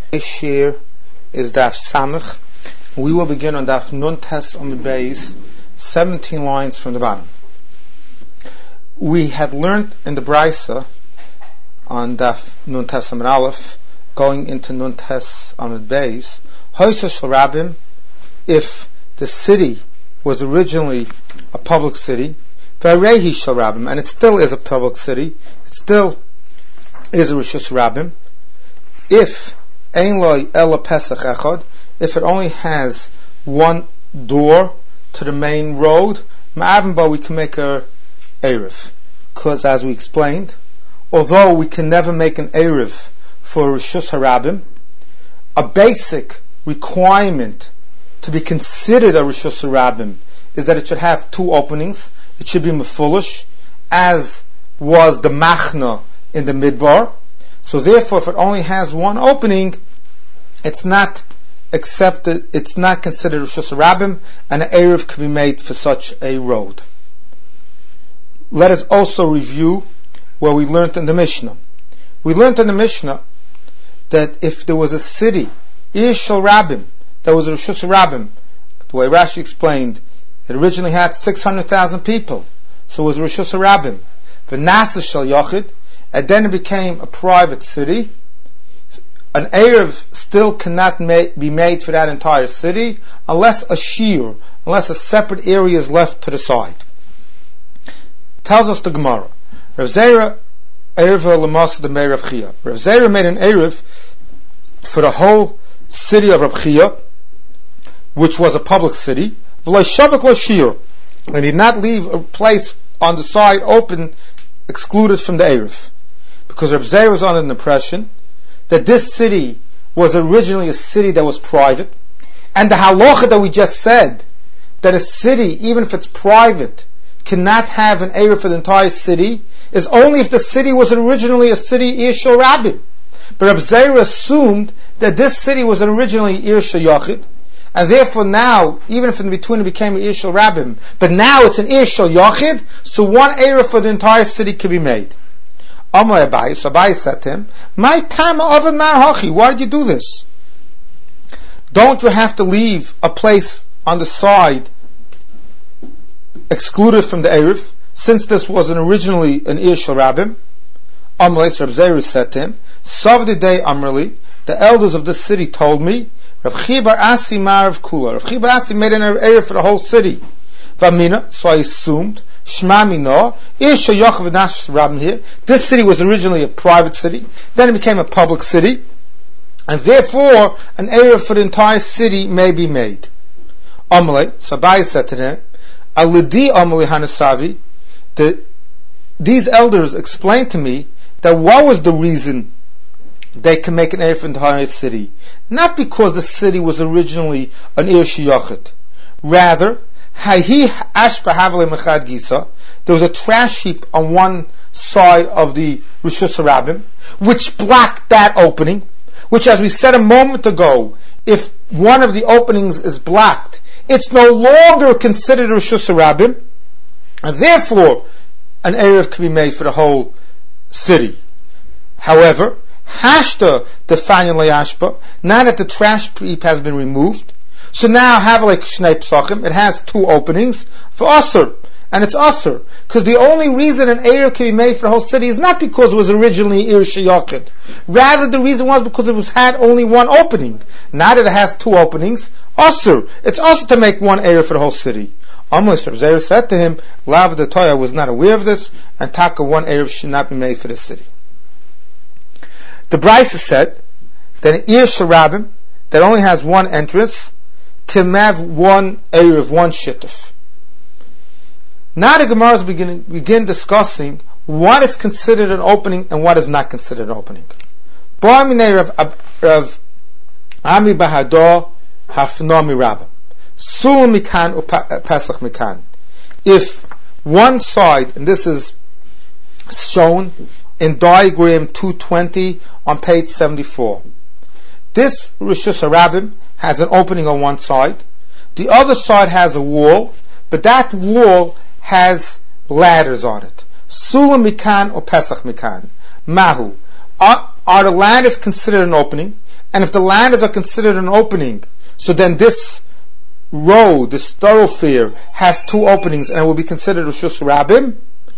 This share is Daf Samach. We will begin on Daf Nun Tes Amud Beis, 17 lines from the bottom. We had learned in the Brisa on Daf Nun Tes Amud Aleph, going into Nun Tes Amud Beis, Hoysa Shel Rabim, if the city was originally a public city, V'arehi Shel Rabim, and it still is a public city, it still is a Rishus Rabim, if Ein Lo Ela Pesach Echad, if it only has one door to the main road, Ma'avim Bo, we can make a Erev. Because as we explained, although we can never make an Erev for Rishus Harabim, a basic requirement to be considered a Rishus Harabim is that it should have two openings. It should be mefulish, as was the Machna in the Midbar. So therefore, if it only has one opening, it's not accepted, it's not considered Rishus Harabim, and an Erev can be made for such a road. Let us also review where we learned in the Mishnah. We learned in the Mishnah that if there was a city, Ir Shel Rabim, that was a Rishus Harabim, the way Rashi explained, it originally had 600,000 people, so it was Rishus Harabim. V'nasa Shel Yochid, and then it became a private city. An Erev still cannot be made for that entire city unless a shir, unless a separate area is left to the side. Tells us the Gemara, Rav Zera Erev L'Masa de Rav Chia. Rav Zera made an Erev for the whole city of Rav Chia, which was a public city, V'lo Shavak Lo Shir, and he did not leave a place on the side open, excluded from the Erev. Because Rav Zera was under the impression that this city was originally a city that was private, and the halacha that we just said, that a city, even if it's private, cannot have an Erev for the entire city, is only if the city was originally a city Ir Shel Rabim. But Rav Zera assumed that this city was originally Ir Shel Yochid, and therefore now, even if in between it became Ir Shel Rabim, but now it's an Ir Shel Yochid, so one Erev for the entire city can be made. Amar Abai, so Abai said to him, "My time oven mar hachi. Why did you do this? Don't you have to leave a place on the side excluded from the Erev, since this was originally an Ir Shel Rabim?" Amar Rav Zera said to him, "Savdi day Amrli, the elders of the city told me, Rav Chia bar Asi Marav Kula. Rav Chia bar Asi made an Erev for the whole city. Vamina, so I assumed, Shma Mino, Ir Shel Yochid v'Nas Rabim here. This city was originally a private city, then it became a public city, and therefore an Erev for the entire city may be made." Amalei, so Abai said to them, Alidi Amalei Hanasavi, these elders explained to me that what was the reason they can make an Erev for the entire city? Not because the city was originally an Ir Shel Yochid. Rather, there was a trash heap on one side of the Rishus Harabim, which blocked that opening, which, as we said a moment ago, if one of the openings is blocked, it's no longer considered Rishus Harabim, and therefore an Erev can be made for the whole city. However, Hashta Defanyan Layashba, now that the trash heap has been removed, so now have like Shnei Psachim, it has two openings for Asur, and it's Asur, because the only reason an Erev can be made for the whole city is not because it was originally Ir Shel Yochid. Rather, the reason was because it had only one opening. Now that it has two openings, Asur, it's Asur to make one Erev for the whole city. Amos Rav Zera said to him, Lav the Toya was not aware of this, and Taka one Erev should not be made for the city. The Brisa said that an Ir Shel Rabim that only has one entrance can have one Erev, one Shittuf. Now the Gemara begin discussing what is considered an opening and what is not considered an opening. Rav Ami Bahador Hafno Mirabba. Sul Mikan or Pesach Mikan. If one side, and this is shown in diagram 220 on page 74. This Rishus Harabim has an opening on one side. The other side has a wall, but that wall has ladders on it. Sulam Mikan or Pesach Mikan. Mahu. Are the ladders considered an opening? And if the ladders are considered an opening, so then this road, this thoroughfare, has two openings and it will be considered Rishus Rabim,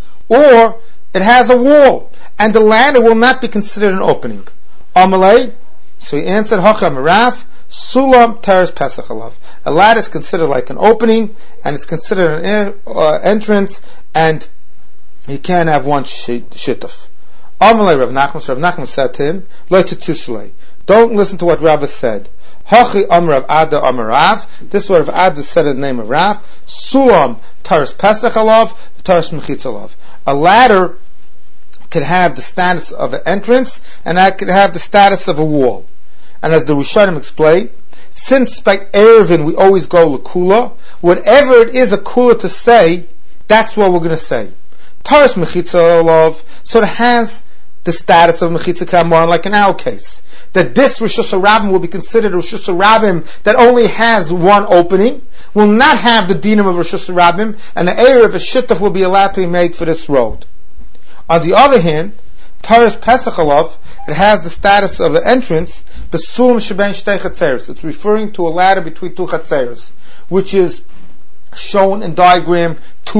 or it has a wall and the ladder will not be considered an opening. Amalei, so he answered, Hacham Rav, Sulam Teres Pesach Alav. A ladder is considered like an opening and it's considered an entrance, and you can't have one shittuf. Amalei Rav Nachman said to him, Lo Tetusulei, don't listen to what Rav said. Hachi Amrav Ada Amarav. This is what Rav Ada said in the name of Rav. Sulam Taras Pesach Alav, Taras Mechitz Alav. A ladder could have the status of an entrance, and that could have the status of a wall. And as the Rishonim explained, since by Erevin we always go L'Kula, whatever it is a Kula to say, that's what we're going to say. Taras Mechitz Alav, so it has the status of Mechitza Kamar, like in our case. That this Rishus Rabim will be considered Rishus Rabim that only has one opening, will not have the dinam of Rishus Rabim, and the area of a shittuf will be allowed to be made for this road. On the other hand, Taras Pesach Alav, it has the status of an entrance, Besulam Sheben Shtei Chatzeres. It's referring to a ladder between two Chatzeres, which is shown in diagram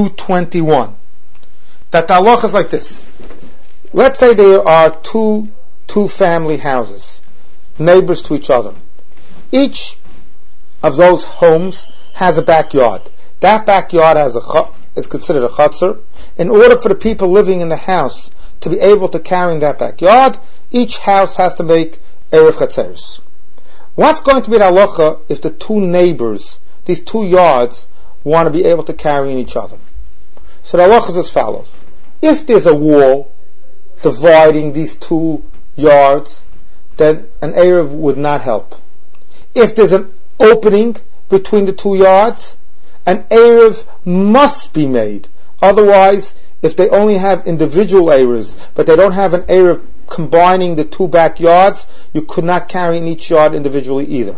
221. That the halacha is like this. Let's say there are two family houses, neighbors to each other. Each of those homes has a backyard. That backyard is considered a chutzner. In order for the people living in the house to be able to carry in that backyard, each house has to make erev chatzeres. What's going to be the halacha if the two neighbors, these two yards, want to be able to carry in each other? So the halacha is as follows. If there's a wall dividing these two yards, then an erev would not help. If there's an opening between the 2 yards, an erev must be made. Otherwise, if they only have individual erevs, but they don't have an erev combining the 2 backyards, you could not carry in each yard individually either.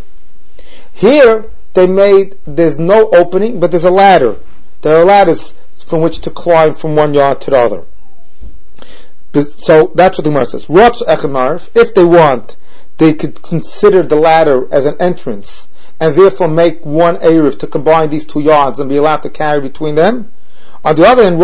Here, there's no opening, but there's a ladder. There are ladders from which to climb from one yard to the other. So that's what the Gemara says. If they want, they could consider the ladder as an entrance, and therefore make one erev to combine these 2 yards and be allowed to carry between them. On the other hand,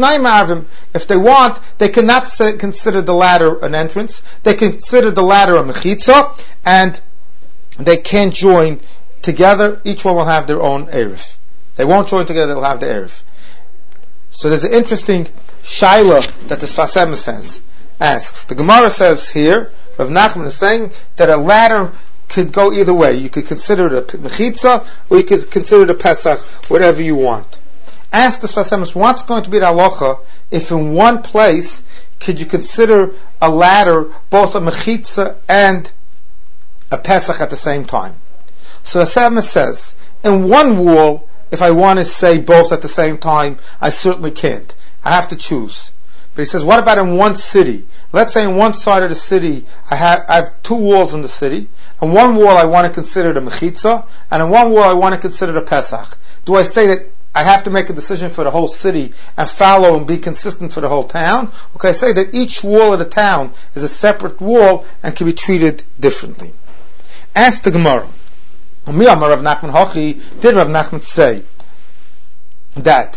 if they want, they cannot consider the ladder an entrance. They consider the ladder a mechitza, and they can't join together. Each one will have their own erev. They won't join together, they'll have the erev. So there's an interesting shaila that the Sfas Emes asks. The Gemara says here, Rav Nachman is saying that a ladder could go either way. You could consider it a mechitza, or you could consider it a pesach, whatever you want. Ask the Sfas Emes, what's going to be the halacha if in one place could you consider a ladder both a mechitza and a pesach at the same time? So the Sfas Emes says, in one wall, if I want to say both at the same time, I certainly can't. I have to choose. But he says, what about in one city? Let's say in one side of the city, I have 2 walls in the city. On one wall I want to consider the mechitza, and on one wall I want to consider the pesach. Do I say that I have to make a decision for the whole city and follow and be consistent for the whole town? Or can I say that each wall of the town is a separate wall and can be treated differently? Ask the Gemara. Did Rav Nachman say that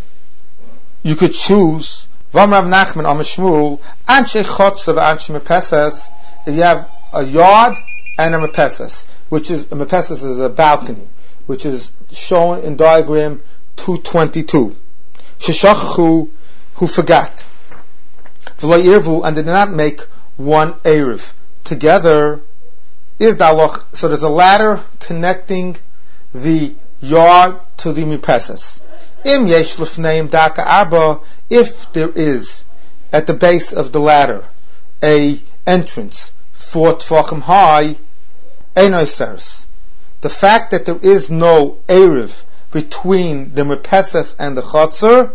you could choose Vam Rav Nachman Am Shmuel Anshe Chotzav Anshe Mepesas? If you have a yard and a Mepesas, which is a Mepesas is a balcony, which is shown in diagram 222. Sheshachu, who forgot, V'lo Irvu, and did not make one erev together. Is dalach, so there's a ladder connecting the yard to the mipesas. Im yesh lefneim daka arba, if there is at the base of the ladder a entrance 4 tvachim high, einoi seres. The fact that there is no erev between the mipesas and the chotzer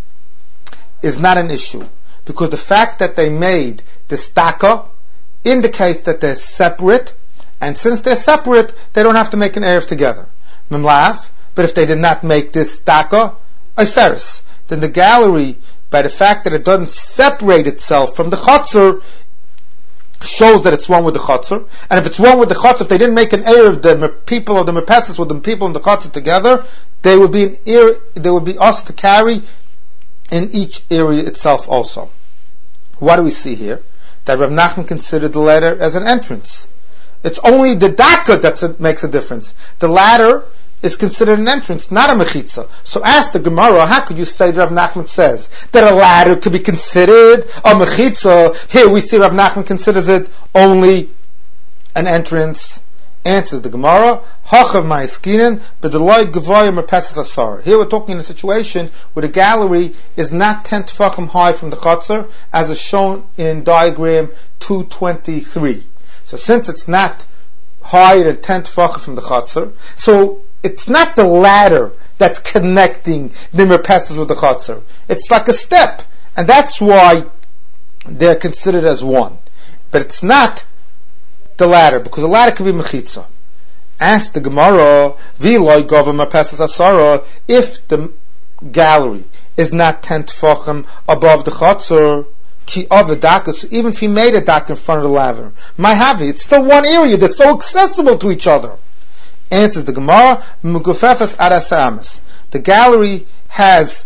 is not an issue, because the fact that they made the staka indicates that they're separate. And since they're separate, they don't have to make an erev together. Memlaf, but if they did not make this staka, iseris, then the gallery, by the fact that it doesn't separate itself from the chotzer, shows that it's one with the Chotzer. And if it's one with the Chotzer, if they didn't make an Erev, the people of the Merpesis with the people in the Chotzer together, they would be us to carry in each area itself also. What do we see here? That Rav Nachman considered the ladder as an entrance. It's only the Daka that makes a difference. The ladder is considered an entrance, not a mechitza. So ask the Gemara, how could you say that Rav Nachman says that a ladder could be considered a mechitza? Here we see Rav Nachman considers it only an entrance. Answers the Gemara, Hachav ma'askinen b'deloi gavoy merpeses asar. Here we're talking in a situation where the gallery is not 10 tefachim high from the Chotzer, as is shown in diagram 223. So since it's not higher than 10 tefachim from the Chotzer, so it's not the ladder that's connecting the merpeses with the Chotzer. It's like a step, and that's why they're considered as one. But it's not the ladder, because the ladder could be mechitza. Ask the Gemara, v'loi gova merpeses asara, if the gallery is not 10 tefachim above the Chotzer, ki of a daka, so even if he made a daka in front of the ladder, ma'havi, it's still one area, they're so accessible to each other. Answers the Gemara, mugufefes arasamas. The gallery has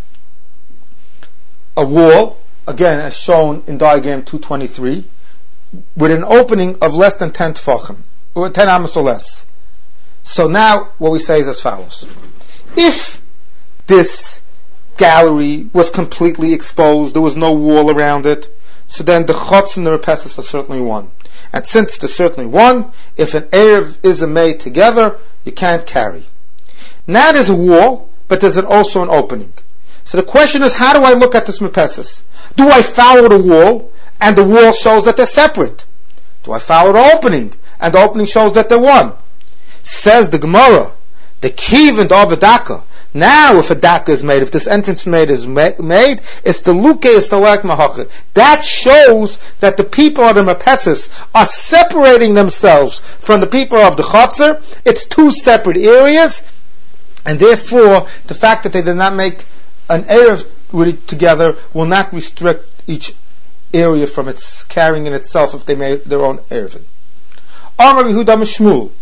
a wall, again as shown in diagram 223, with an opening of less than 10 tefachim, or 10 amos or less. So now what we say is as follows. If this gallery was completely exposed, there was no wall around it, so then the Chotz and the Merpeses are certainly one. And since they're certainly one, if an Erev is made together, you can't carry. Now there's a wall, but there's also an opening. So the question is, how do I look at this Merpeses? Do I follow the wall, and the wall shows that they're separate? Do I follow the opening, and the opening shows that they're one? Says the Gemara, the Kivend of a Daka. Now if a Daka is made, if this entrance is made, it's the Luke, it's the Lek Mahachah. That shows that the people of the Merpeses are separating themselves from the people of the Chotzer. It's two separate areas, and therefore the fact that they did not make an Erev together will not restrict each area from its carrying in itself if they made their own Erev. Amar Yehuda Mishmul.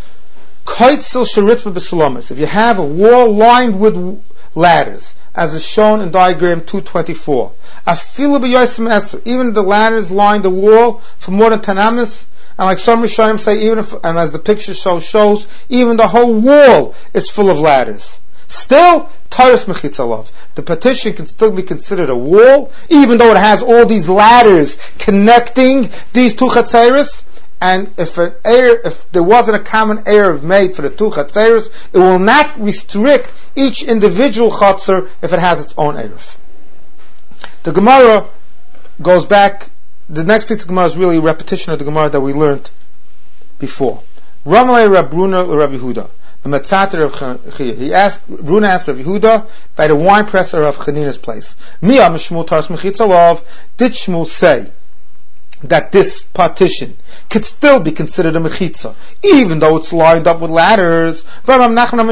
If you have a wall lined with ladders, as is shown in diagram 224, even if the ladders line the wall for more than 10 amos, and like some Rishonim say, even if, and as the picture shows, even the whole wall is full of ladders, still Taurus Mechitzalov. The partition can still be considered a wall, even though it has all these ladders connecting these two Chatzeris. And if there wasn't a common Erev made for the two Chatzeros, it will not restrict each individual Chatzer if it has its own Erev. The Gemara goes back, the next piece of Gemara is really a repetition of the Gemara that we learned before. Ramalei Rab Bruna Rav Yehuda, the Metzat Rav Chiyah. Bruna asked Rav Yehuda by the wine presser of Chanina's place. Miyah Mishmul Taras Mechitzalov, did Shmuel say that this partition could still be considered a mechitza, even though it's lined up with ladders? If you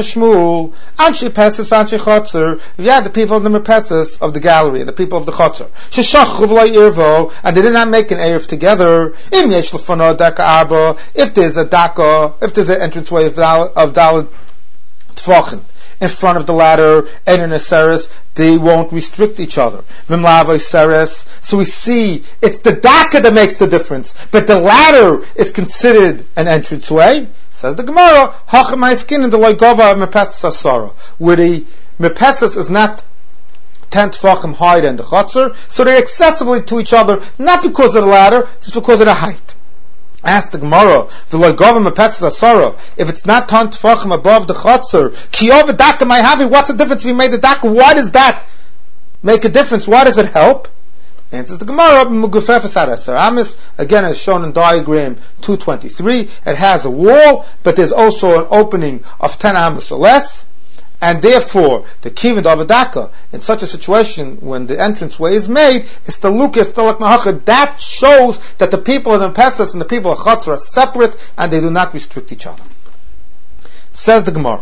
had the people of the Merpeses of the gallery and the people of the Chotzer, and they did not make an Erev together, if there's a daka, if there's an entranceway of Daled Tfachim in front of the ladder and in a seres, they won't restrict each other. So we see it's the daka that makes the difference, but the ladder is considered an entranceway. Says the Gemara, Hachem ma'askin in the loigova merpeses asara, where the merpeses is not 10 tefachim higher than the Chotzer, so they're accessible to each other, not because of the ladder, just because of the height. Ask the Gemara, if it's not 10 tefachim above the Chotzer, what's the difference if you made the daka? Why does that make a difference? Why does it help? Answers the Gemara, again as shown in diagram 223, it has a wall, but there's also an opening of 10 amos or less, and therefore the kivend of a daka, in such a situation when the entranceway is made, it's the lukas tolak mahacha. That shows that the people of the Merpeses and the people of Chotzer are separate and they do not restrict each other. Says the Gemara,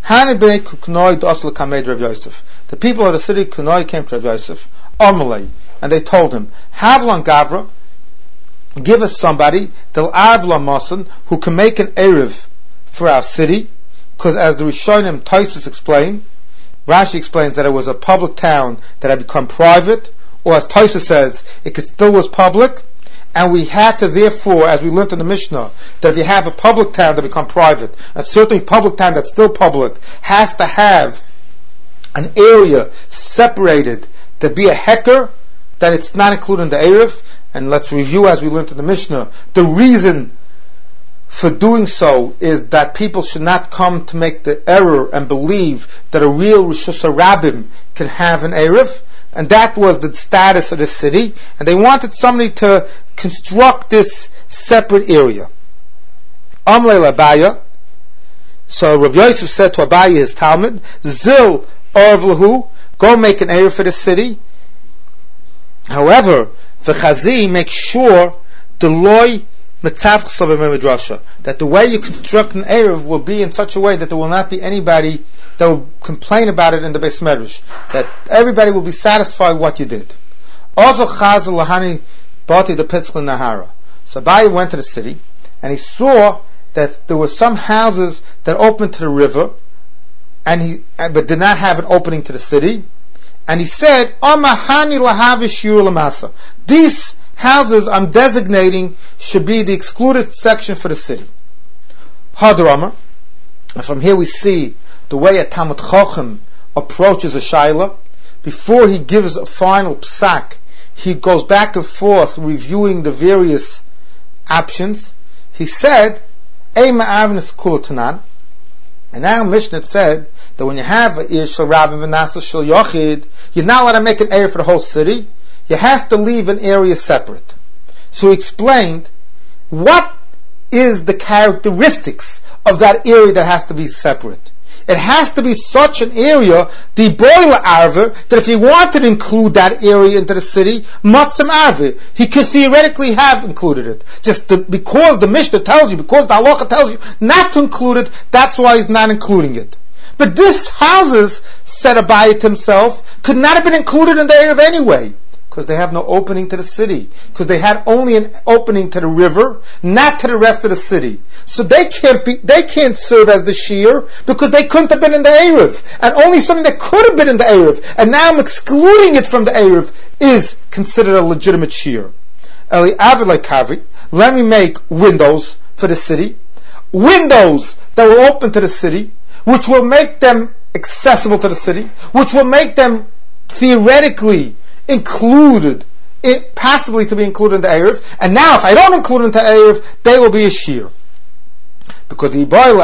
the people of the city Kunoi came to Rav Yosef, and they told him, Havlan Gavra, give us somebody, Del Avla Masan, who can make an Erev for our city, because as the Rishonim Taisus explained, Rashi explains that it was a public town that had become private, or as Taisus says, it still was public, and we had to therefore, as we learned in the Mishnah, that if you have a public town that become private, a certainly public town that's still public, has to have an area separated to be a heker, that it's not included in the Erev. And let's review, as we learned in the Mishnah, the reason for doing so is that people should not come to make the error and believe that a real Rishus HaRabim can have an Erev, and that was the status of the city, and they wanted somebody to construct this separate area. Amlei Abaya, so Rav Yosef said to Abaya, his Talmud, Zil Orvlahu, go make an Erev for the city. However, the Chazi makes sure the loy midrasha, that the way you construct an Erev will be in such a way that there will not be anybody that will complain about it in the Beis Medrash, that everybody will be satisfied with what you did. Also, Chaz lahani bati the Pitzl Nahara. So Abaye went to the city and he saw that there were some houses that opened to the river, but did not have an opening to the city. And he said, these houses I'm designating should be the excluded section for the city. Hadrama. And from here we see the way a Talmud Chacham approaches a Shaila. Before he gives a final psak, he goes back and forth reviewing the various options. He said, and now Mishnah said that when you have a Ir Shel Rabbi V'Nasa Shel Yochid, you're not allowed to make an area for the whole city. You have to leave an area separate. So he explained what is the characteristics of that area that has to be separate. It has to be such an area, the boiler arve, that if he wanted to include that area into the city, matzim arve, he could theoretically have included it. Because the Mishnah tells you, because the halacha tells you not to include it, that's why he's not including it. But this houses, said Abaye to himself, could not have been included in the Erev anyway, because they have no opening to the city, because they had only an opening to the river, not to the rest of the city. So they can't serve as the shear, because they couldn't have been in the Erev, and only something that could have been in the Erev, and now I'm excluding it from the Erev, is considered a legitimate shear. Eli Avilai Kavi, let me make windows for the city, windows that will open to the city, which will make them accessible to the city, which will make them theoretically included, possibly to be included in the Erev. And now, if I don't include it into the Erev, they will be a shear. Because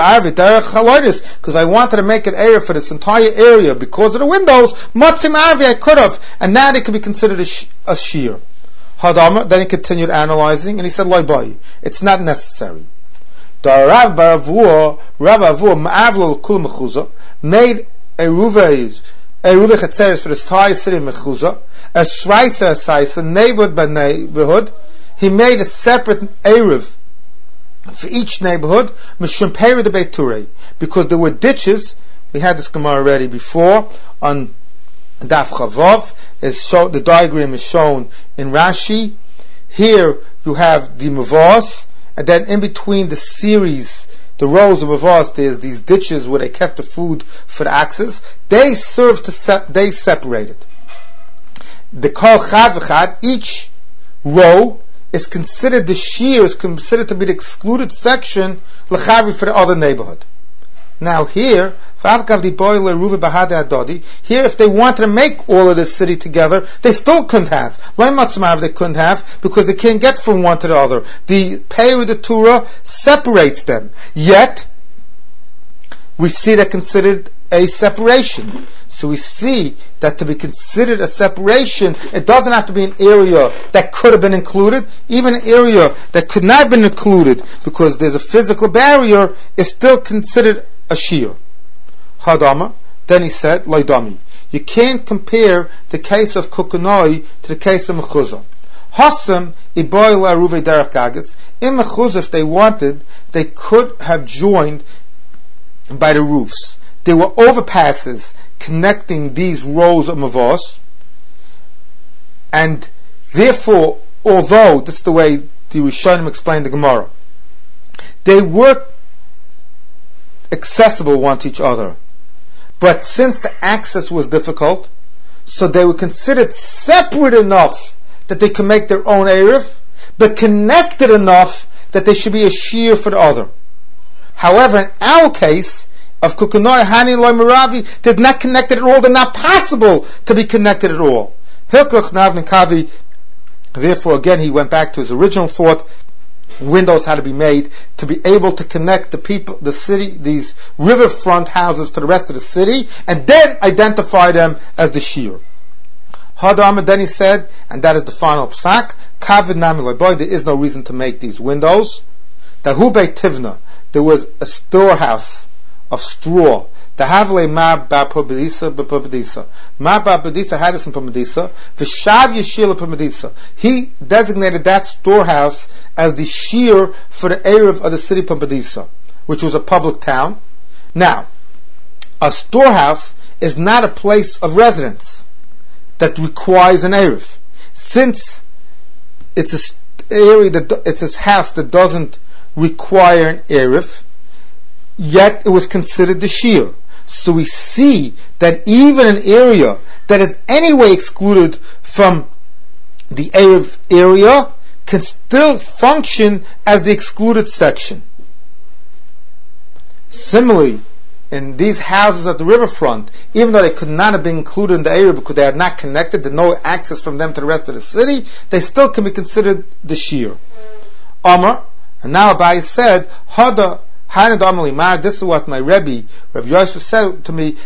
I wanted to make an Erev for this entire area because of the windows, Matzim Arvi I could have, and now they could be considered a shear. Hadama, then he continued analyzing, and he said, Loi boy, it's not necessary. The Rav Avua made a Ruvei Chetzeres for the entire city of Mechuzah, a Shreisa, neighborhood by neighborhood. He made a separate Erev for each neighborhood, Mishum Peri de Beit Turei, because there were ditches. We had this Gemara already before on Daf Chavav. The diagram is shown in Rashi. Here you have the Mavos, and then in between the series, the rows of Mavos, there's these ditches where they kept the food for the oxes. They they separated. The Kol Chad V'Chad, each row is considered, the shear is considered to be the excluded section l'chavi for the other neighborhood. Now here, here if they wanted to make all of this city together, they still couldn't have. They couldn't have because they can't get from one to the other. The Pei the Torah separates them. Yet we see that considered a separation. So we see that to be considered a separation, it doesn't have to be an area that could have been included. Even an area that could not have been included because there's a physical barrier is still considered a shear. Hadama. Then he said, Loidami. You can't compare the case of Kukunoi to the case of Mechuzah. Hasam iboil aruve derech gagas. In Mechuzah, if they wanted, they could have joined by the roofs. There were overpasses connecting these rows of Mavos, and therefore, although this is the way the Rishonim explained the Gemara. They were accessible one to each other, but since the access was difficult, so they were considered separate enough that they could make their own Erev, but connected enough that they should be a shear for the other. However, in our case of Kukunoi, Hani, Loi, Meravi, they're not connected at all. They're not possible to be connected at all. Hilkoch, Navin, Kavi. Therefore, again, he went back to his original thought. Windows had to be made to be able to connect the people, the city, these riverfront houses to the rest of the city, and then identify them as the shear. Hadam, then he said, and that is the final psak, Kavid Nami Loiboy, there is no reason to make these windows. Dahu Beit Tivna, there was a storehouse of straw. The Havle Ma Ba Pabedisa Bapabedisa. Ma Ba Pabedisa had this in Pabedisa. Vishav Yeshila Pabedisa. He designated that storehouse as the shear for the Erev of the city Pabedisa, which was a public town. Now, a storehouse is not a place of residence that requires an Erev. Since it's it's a house that doesn't require an Erev, yet it was considered the shear. So we see that even an area that is anyway excluded from the Erev area can still function as the excluded section. Similarly, in these houses at the riverfront, even though they could not have been included in the area because they had not connected, there's no access from them to the rest of the city, they still can be considered the shear. Amar, and now Abaye said, Hada, this is what my Rebbe Yosef said to me.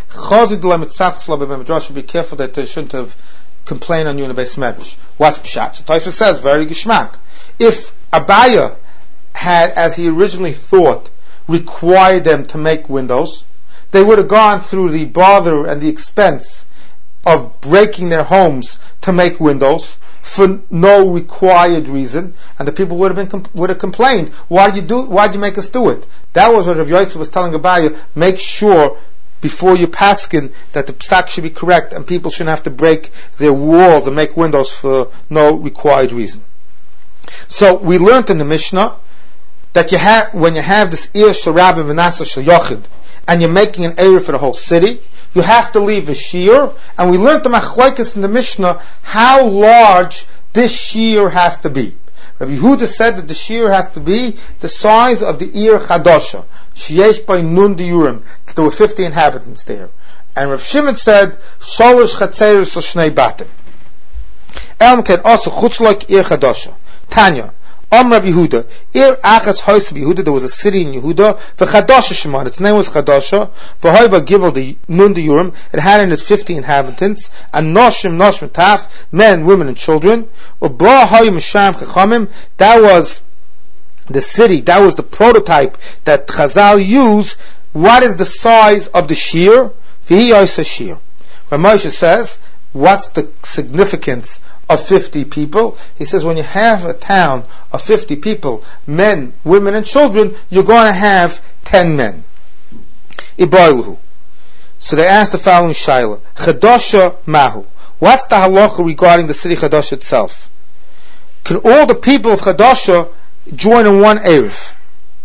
Be careful that they shouldn't have complained on you in the Beis Medrash. What's Pshat? So Tosfos says, very geschmack. If Abaye had, as he originally thought, required them to make windows, they would have gone through the bother and the expense of breaking their homes to make windows for no required reason, and the people would have complained. Why did you make us do it? That was what Rav Yosef was telling Abaye. Make sure before you paskin that the psak should be correct, and people shouldn't have to break their walls and make windows for no required reason. So we learned in the Mishnah that when you have this Ir Sharabim V'Nasa Shel Yochid, and you're making an Erev for the whole city, you have to leave a shear, and we learned the machlokes in the Mishnah how large this shear has to be. Rabbi Yehuda said that the shear has to be the size of the Ir Chadosha, sheyesh by nun diurim, that there were 50 inhabitants there. And Rav Shimon said, Sholosh Chatzeres Shnei Batim. Elmken also chutzloik Ir Chadosha. Tanya, Rabbi Yehuda, Ir Achas Hoys Yehuda, there was a city in Yehuda, V'Chadosha Shemon, its name was Chadosha, V'Hoiba Gimel the Nun Diurim, it had in it 50 inhabitants, and Noshim Taf, men, women, and children, U'Ba Hoyim Sham Chachamim, that was the city, that was the prototype that Chazal used. What is the size of the shear? V'Hi Yosa Shear. Ramosha says, what's the significance of 50 people? He says when you have a town of 50 people, men, women, and children, you're going to have 10 men. Iboiluhu. So they asked the following shaila: Chadosha Mahu. What's the halacha regarding the city Chadosha itself? Can all the people of Chadosha join in one Erev,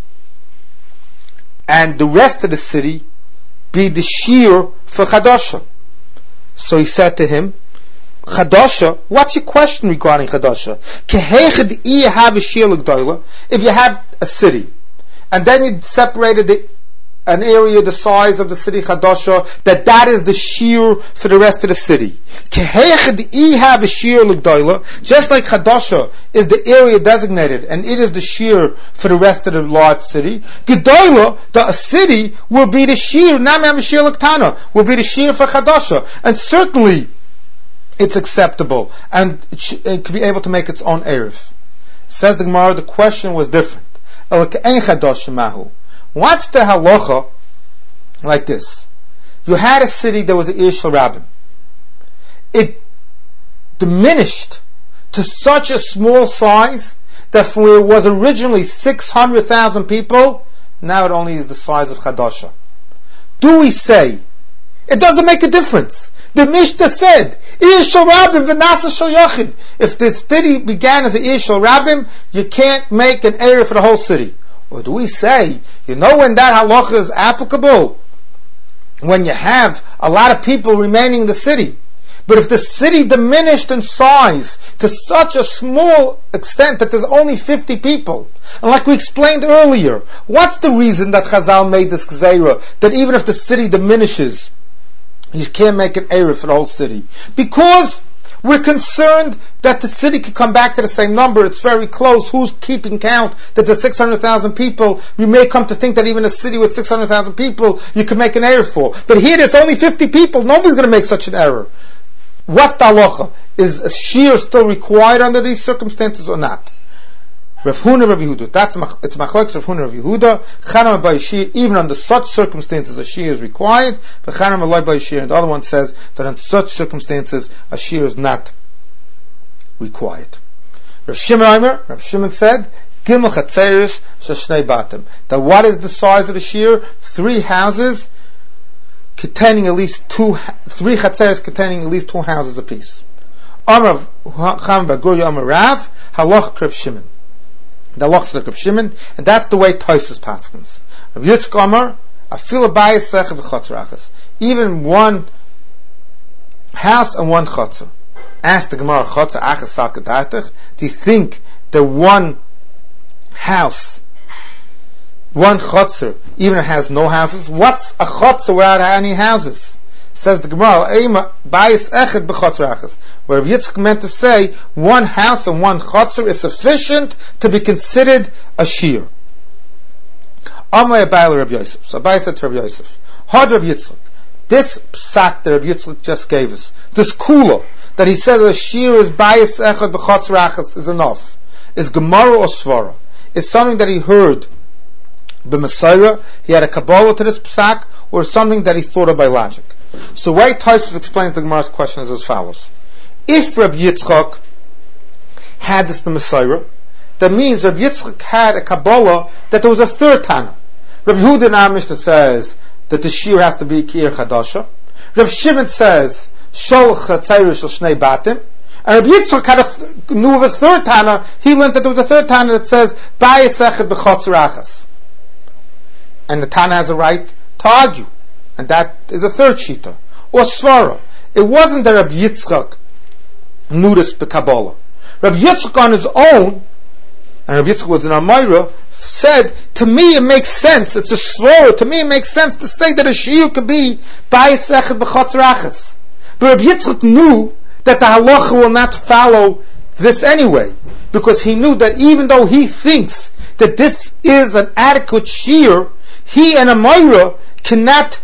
and the rest of the city be the shear for Chadosha? So he said to him, Chadosha, what's your question regarding Chadosha? If you have a city, and then you separated an area the size of the city Chadosha, that is the shear for the rest of the city. Just like Chadosha is the area designated, and it is the shear for the rest of the large city, Gedola, the city, will be the shear, will be the shear for Chadosha. And certainly, it's acceptable, and it could be able to make its own Erev. Says the Gemara, the question was different. What's the halacha like this? You had a city that was an Ir Shel Rabim. It diminished to such a small size that from where it was originally 600,000 people, now it only is the size of Chadosha. Do we say, it doesn't make a difference? The Mishnah said, Ir Shel Rabim v'Nasa Shel Yochid. If the city began as an Ir Shel Rabim, you can't make an area for the whole city. Or do we say, when that halacha is applicable? When you have a lot of people remaining in the city. But if the city diminished in size to such a small extent that there's only 50 people, and like we explained earlier, what's the reason that Chazal made this gzeira, that even if the city diminishes, you can't make an area for the whole city? Because we're concerned that the city could come back to the same number. It's very close. Who's keeping count that there's 600,000 people? You may come to think that even a city with 600,000 people, you could make an error for. But here there's only 50 people. Nobody's going to make such an error. What's the halacha? Is a shear still required under these circumstances or not? Rav Huna, Rav Yehuda. It's machlokes Rav Huna, Rav Yehuda. Chanam by shear, even under such circumstances, a shear is required. But Chanam aloi by shear, and the other one says that in such circumstances, a shear is not required. Rav Shimon said, Gimel chatzeris sheshnei batim. That what is the size of the shear? 3 houses containing at least 3 chatzeris containing at least 2 houses apiece. Amar Cham Bagurya Amar Rav Halach Rav Shimon. The halachas of Rav Shimon, and that's the way Tosfos paskins. Rav Yitzchak Amar Afil bayis sechad v'chatzerachas. Even one house and one chotzer. Ask the Gemara, chotzer achas salkadatich. Do you think that one house, one chotzer, even if it has no houses? What's a chotzer without any houses? Says the Gemara, bayis echad b'chatzerachas. Where Rav Yitzchak meant to say, one house and one chotzer is sufficient to be considered a shear. Amay Abai Rav Yosef. So Abai said to Rav Yosef, Had Rav Yitzchak, this psak that Rav Yitzchak just gave us, this kula, that he says a shear is bayis echad b'chatzerachas is enough, is Gemara or Svara. It's something that he heard b'Mesaira, he had a Kabbalah to this psak, or something that he thought of by logic. So the way Tosfos explains the Gemara's question is as follows. If Rav Yitzchak had this b'Mesaira, that means Rav Yitzchak had a Kabbalah that there was a third Tana. Rav Yehuda in our Mishnah says that the shear has to be Ki'ir Chadasha. Rav Shimon says Shol Chatzayru Shel Shnei Batim. And Rav Yitzchak knew of a third Tana. He learned that there was a third Tana that says Bayis Echad B'Chatzerachas. And the Tana has a right to argue. And that is a third Shita. Or Svara. It wasn't that Rav Yitzchak knew this b'Kabbalah. Rav Yitzchak on his own, and Rav Yitzchak was in Amayra, said, to me it makes sense, it's a Svara, to me it makes sense to say that a shear could be Bayis Echad B'Chatzerachas. But Rav Yitzchak knew that the halacha will not follow this anyway, because he knew that even though he thinks that this is an adequate shear, he and Amayra cannot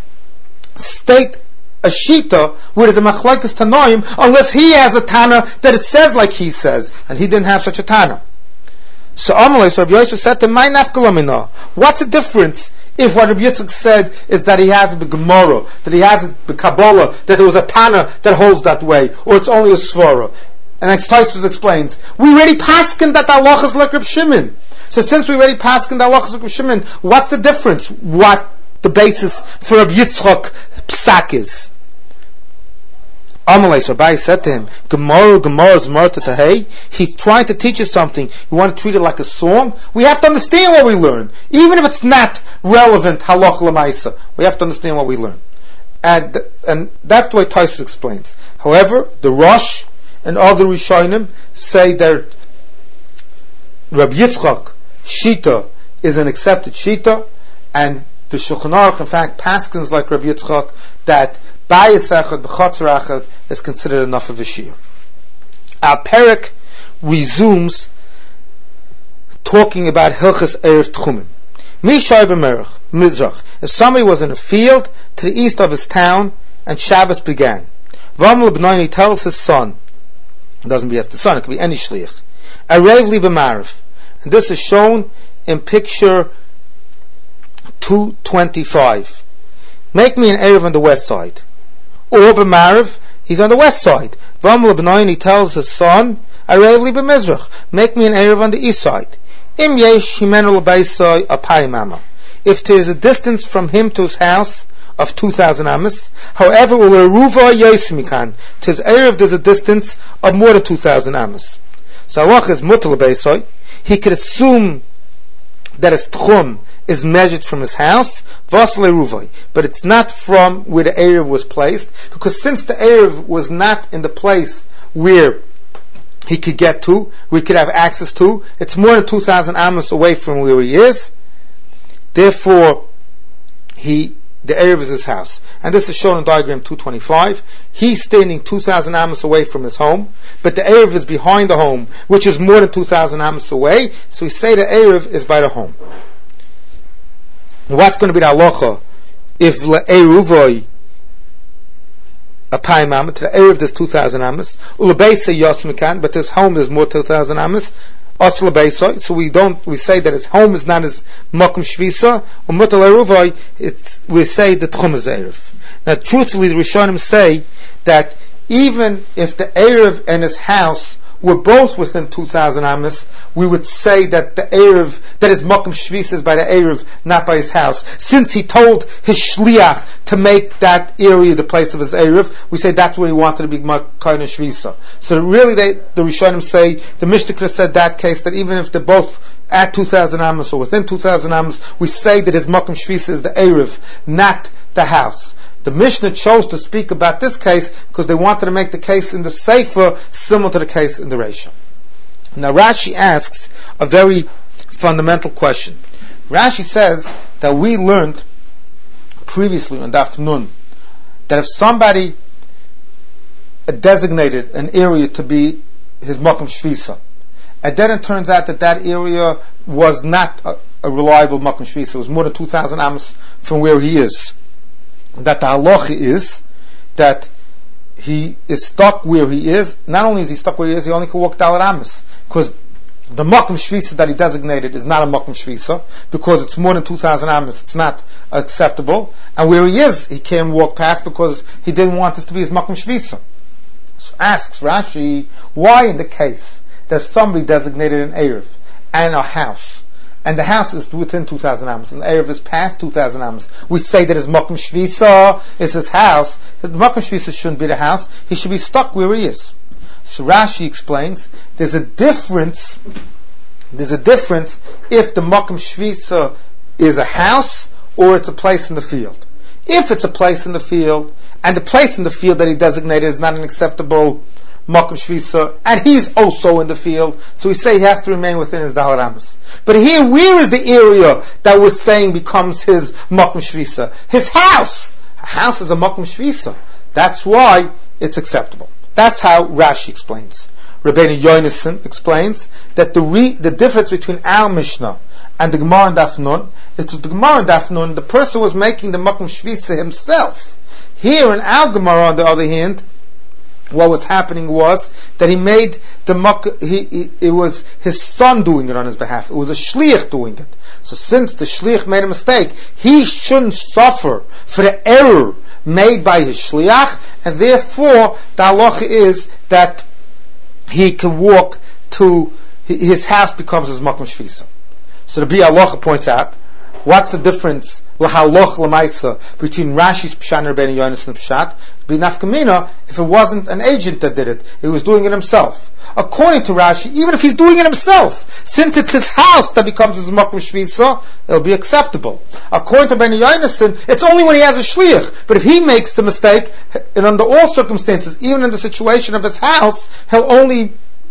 state a shita where there's a machlokes tanoim unless he has a tana that it says like he says, and he didn't have such a tana. So Amalei, so Rabbi Yosef said to my nafkalamina, what's the difference if what Rabbi Yitzchak said is that he has a Gemara, that he has a Kabbalah, that there was a tana that holds that way, or it's only a svara? And as Tosfos explains, we already paskin that the halach is like Rabbi Shimon. So since we already paskin the halach is like Rabbi Shimon, what's the difference? What the basis for Rabbi Yitzchak psak is? Amalei, so Abai said to him, Gemara's marta tahei. He's trying to teach us something. You want to treat it like a song? We have to understand what we learn, even if it's not relevant halach l'maisa. We have to understand what we learn, and that's the way Tosfos explains. However, the Rosh and other Rishonim say that Rabbi Yitzchak shita is an accepted shita, and the Shulchan Aruch, in fact, paskins like Rabbi Yitzchak that Bayis Echad B'Chatzerachas is considered enough of a shear. Our Perek resumes talking about Hilchas Erev Tchumim. Mishai b'Merach, Mizrach. If somebody was in a field to the east of his town and Shabbos began, Ramal B'Noini tells his son, it doesn't have the son, it could be any shliach, Arev li b'Marav. And this is shown in picture 225. Make me an Erev on the west side. Or b'Marav, he's on the west side. Ramal B'Noini tells his son, Arev li b'Mizrach. Make me an Erev on the east side. Im yesh himenu l'beisai apay mama. If there is a distance from him to his house of 2,000 amas. However, to his Erev there's a distance of more than 2,000 amas. So halach is mutal beisoy. He could assume that his tchum is measured from his house, but it's not from where the Erev was placed, because since the Erev was not in the place where he could get to, we could have access to, it's more than 2,000 amos away from where he is. Therefore, the Erev is his house. And this is shown in diagram 225. He's standing 2,000 amos away from his home, but the Erev is behind the home, which is more than 2,000 amos away, so we say the Erev is by the home. What's going to be the halacha if le'eruvoi a payim amas, to the Erev there's 2,000 amas, ulebeisa yosmikan, but his home is more 2,000 amas, so we say that his home is not his makom shvisa, umutal eruvoi, we say the tchum is Erev. Now truthfully the Rishonim say that even if the Erev and his house were both within 2,000 amas, we would say that the Erev, that his makom shvisa is by the Erev, not by his house. Since he told his shliach to make that area the place of his Erev, we say that's where he wanted to be makom shvisa. So really the Rishonim say, the Mishnah could have said that case, that even if they're both at 2,000 amas or within 2,000 amas, we say that his makom shvisa is the Erev, not the house. The Mishnah chose to speak about this case because they wanted to make the case in the Sefer similar to the case in the Reisha. Now Rashi asks a very fundamental question. Rashi says that we learned previously on Daf Nun that if somebody designated an area to be his makom shvisa, and then it turns out that area was not a reliable makom shvisa, it was more than 2,000 amos from where he is, that the halacha is that he is stuck where he is. Not only is he stuck where he is, he only can walk Dalet Amos, because the makom shvisa that he designated is not a makom shvisa, because it's more than 2,000 amos, it's not acceptable, and where he is, he can't walk past because he didn't want this to be his makom shvisa. So asks Rashi, why in the case that somebody designated an Erev and a house, and the house is within 2,000 amos, and the Erev is past 2,000 amos, we say that his makom shvisa is his house. The makom shvisa shouldn't be the house. He should be stuck where he is. So Rashi explains, there's a difference if the makom shvisa is a house or it's a place in the field. If it's a place in the field, and the place in the field that he designated is not an acceptable makom shvisa, and he's also in the field, so we say he has to remain within his Dalet Amos. But here, where is the area that we're saying becomes his makom shvisa? His house. A house is a makom shvisa. That's why it's acceptable. That's how Rashi explains. Rabbeinu Yonason explains that the difference between our Mishnah and the Gemara in Daf Nun, it's the Gemara in Daf Nun, the person was making the makom shvisa himself. Here in our Gemara, on the other hand, what was happening was that he made it was his son doing it on his behalf. It was a shliach doing it. So since the shliach made a mistake, he shouldn't suffer for the error made by his shliach, and therefore the halacha is that he can walk to his house, becomes his makom shvisa. So the Bi Halacha points out, what's the difference l'halach l'maisa between Rashi's pshat and Rabbeinu Yonasan's pshat? B'nafkamina, if it wasn't an agent that did it, he was doing it himself. According to Rashi, even if he's doing it himself, since it's his house that becomes his makom shvisa, it'll be acceptable. According to Rabbeinu Yonasan, it's only when he has a shliach. But if he makes the mistake, and under all circumstances, even in the situation of his house, he'll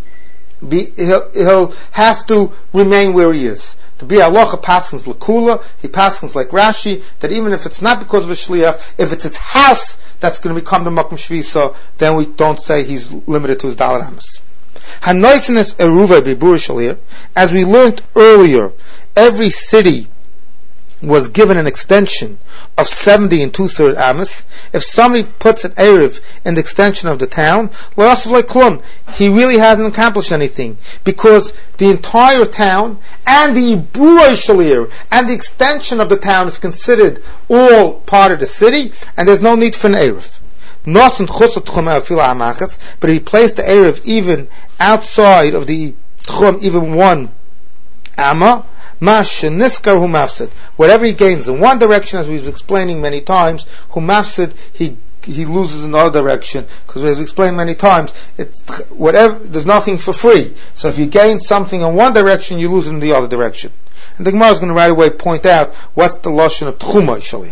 have to remain where he is. To be halacha passes l'kula, he passes like Rashi, that even if it's not because of a shliach, if it's its house that's going to become the makom shvisa, then we don't say he's limited to his Dalet Amos. Hanoisinus eruva b'ibur shalir, as we learned earlier, every city was given an extension of 70 2/3 amos. If somebody puts an Erev in the extension of the town, he really hasn't accomplished anything, because the entire town and the Ibur Shalir and the extension of the town is considered all part of the city, and there's no need for an Erev. But if he placed the Erev even outside of the Tchum, even one Amma, Ma sheniskar hu mafsid. Whatever he gains in one direction, as we've explaining many times, hu mafsid, he loses in the other direction, because as we explained many times, it's whatever, there's nothing for free. So if you gain something in one direction, you lose it in the other direction. And the Gemara is going to right away point out what's the lashon of tchuma shali.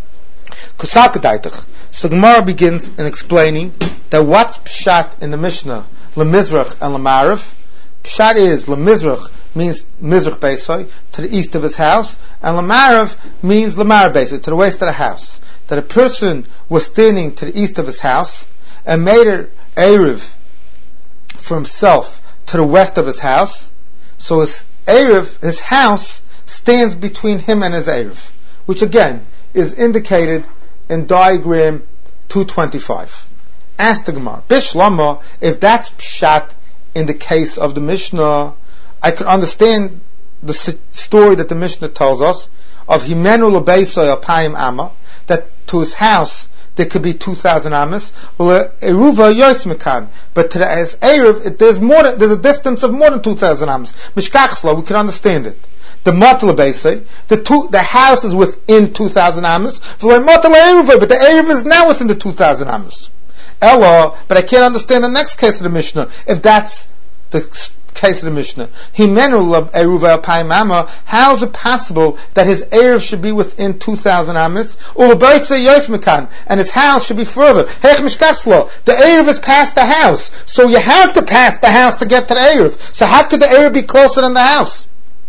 So the Gemara begins in explaining that what's pshat in the Mishnah, lemizrach and lemarav. Pshat is lemizrach means mizrach beisai, to the east of his house, and lemarav means lemarav beisai, to the west of the house. That a person was standing to the east of his house and made an eruv for himself to the west of his house, so his eruv, his house, stands between him and his eruv, which again is indicated in diagram 225. Ask the Gemara, Bishlama, if that's pshat in the case of the Mishnah, I can understand the story that the Mishnah tells us of Himenu L'Beisoi Alpayim Amma, that to his house there could be 2,000 amas, Eruva Yos Mekan, but to his Eruv there's a distance of more than 2,000 amas. Mishkachsla, we can understand it. The Matla Beisai, the house is within 2,000 amas, but the Eruv is now within the 2,000 amas. Ella, but I can't understand the next case of the Mishnah, if that's the case of the Mishnah. Himenu Eruv Alpayim Amma, how is it possible that his Eruv should be within 2,000 amas? And his house should be further. The Eruv is past the house, so you have to pass the house to get to the Eruv. So how could the Eruv be closer than the house?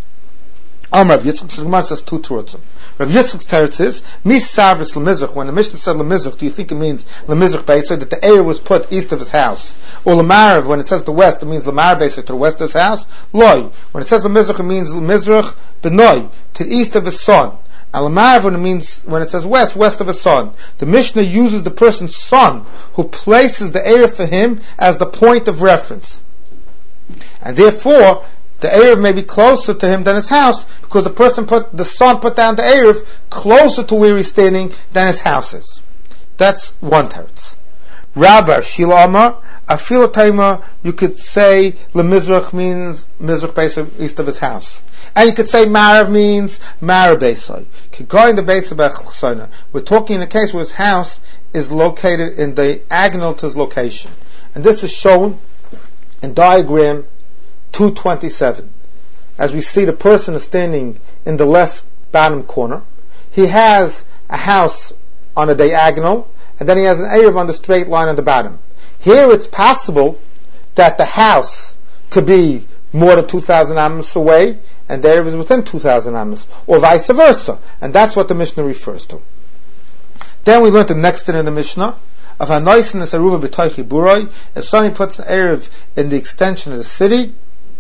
Rav Yitzchak, the Gemara says two terutzim. Rav Yitzchak's teretz is misavris lemizrach. When the Mishnah said lemizrach, do you think it means lemizrach beisai, that the eruv was put east of his house? Or lemarav, when it says the west, it means lemarav beisai, to the west of his house? Loi, when it says lemizrach, it means lemizrach benoi, to the east of his son. And lemarav, when it says west of his son. The Mishnah uses the person's son, who places the eruv for him as the point of reference, and therefore the Eruv may be closer to him than his house, because the son put down the Eruv closer to where he's standing than his house is. That's one teretz. Rabba Shila Amar, Afilo Taima, you could say Lemizrach means Mizrach Beisai, east of his house. And you could say Marav means Marav Beisai. Going to Beisai, we're talking in a case where his house is located in the diagonal to his location. And this is shown in diagram 227. As we see, the person is standing in the left bottom corner. He has a house on a diagonal, and then he has an eruv on the straight line on the bottom. Here it's possible that the house could be more than 2,000 amos away, and the eruv is within 2,000 amos, or vice versa. And that's what the Mishnah refers to. Then we learned the next thing in the Mishnah, of Hanoisin is Eruva B'toichi Buroi. If somebody puts an eruv in the extension of the city,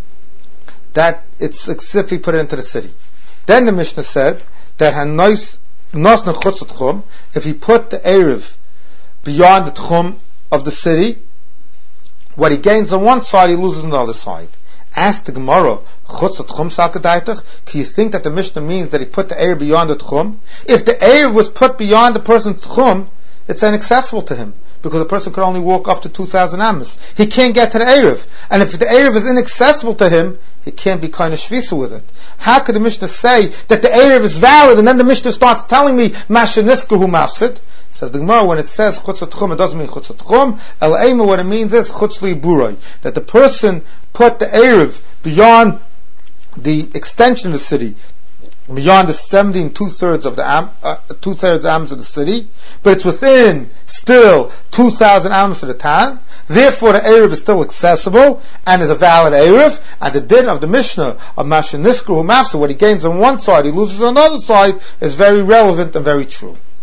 that it's as if he put it into the city. Then the Mishnah said that if he put the Eruv beyond the Tchum of the city, what he gains on one side, he loses on the other side. Ask the Gemara, can you think that the Mishnah means that he put the Eruv beyond the Tchum? If the Eruv was put beyond the person's Tchum, it's inaccessible to him, because the person could only walk up to 2,000 amos. He can't get to the Eruv. And if the Eruv is inaccessible to him, he can't be kind of shvisa with it. How could the Mishnah say that the Eruv is valid, and then the Mishnah starts telling me, Mashaniska hu mafsid? Says the Gemara, when it says chutz tchum, it doesn't mean chutz tchum. El Eima, what it means is chutz li buroi, that the person put the Eruv beyond the extension of the city, beyond the 70 and 2/3 of the 2/3 amos of the city, but it's within still 2,000 amos of the town. Therefore, the Eruv is still accessible and is a valid Eruv. And the din of the Mishnah of Mashaniskru Mafsa, what he gains on one side, he loses on the other side, is very relevant and very true.